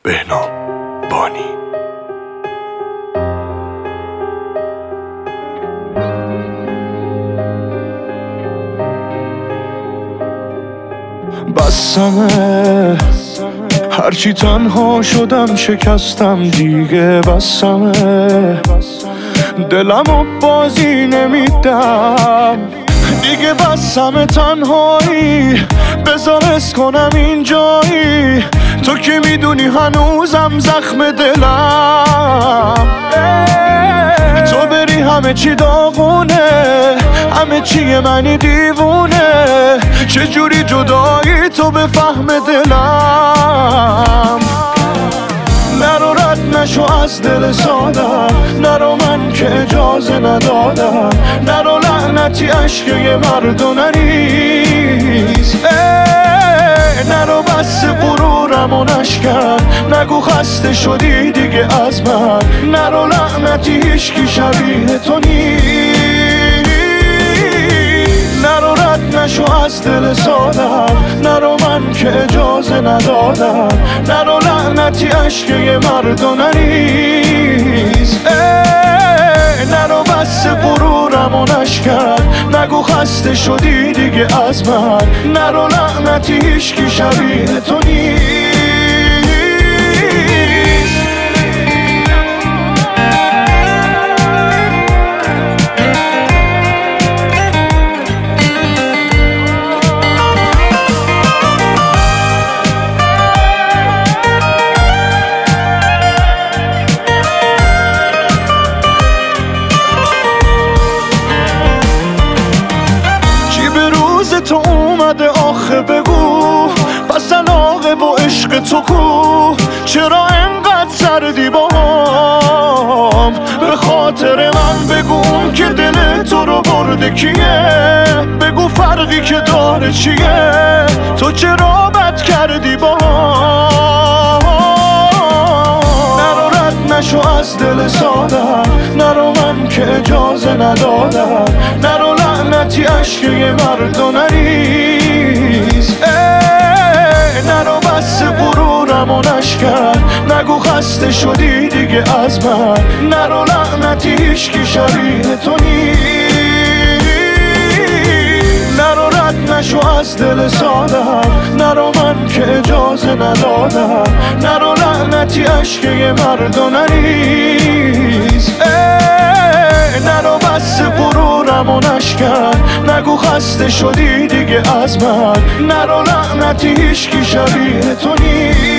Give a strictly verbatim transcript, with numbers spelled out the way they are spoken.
بهنام بانی. بسمه هرچی تنها شدم شکستم دیگه، بسمه دلمو بازی نمیدم دیگه، بسمه تنهایی بذار حس کنم اینجایی، تو که میدونی هنوزم زخم دلم، تو بری همه چی داغونه، همه چی منی دیوونه، چجوری جدایی تو به فهم دلم، نرو رد نشو از دل سادم، نرو من که اجازه ندادم، نرو لعنتی عشق یه مرد و نریز، نرو بس غرورم و نشکن، نگو خسته شدی دیگه از من، نرو لعنتی هیچکی شبیه تو نیست، نرو رد نشو از دل سادم، نرو من که اجازه ندادم، نرو لعنتی عشق یه مرد و نریز، نرو بس غرورم و نشکن، نگو خسته شدی دیگه از من، نرو لعنتی هیچکی شبیه تو نیست. تو اومده آخه بگو، پس علاقه با عشق تو کو، چرا انقدر سردی با هم، به خاطر من بگو که دل تو رو برده کیه، بگو فرقی که داره چیه، تو چرا بد کردی با هم، نرو رد نشو از دل سادم، نرو من که اجازه ندادم، نرو لعنتی عشق یه مرد و نریز، نرو بس غرورم و نشکن، نگو خسته شدی دیگه از من، نرو لعنتی هیچکی شبیه تو نیست، نرو رد نشو از دل سادم، نرو من که اجازه ندادم، نرو لعنتی عشق یه مرد و نریز، نرو بس غرورم و نشکن، نگو خسته شدی دیگه از من، نرو لعنتی هیچکی شبیه تو نیست.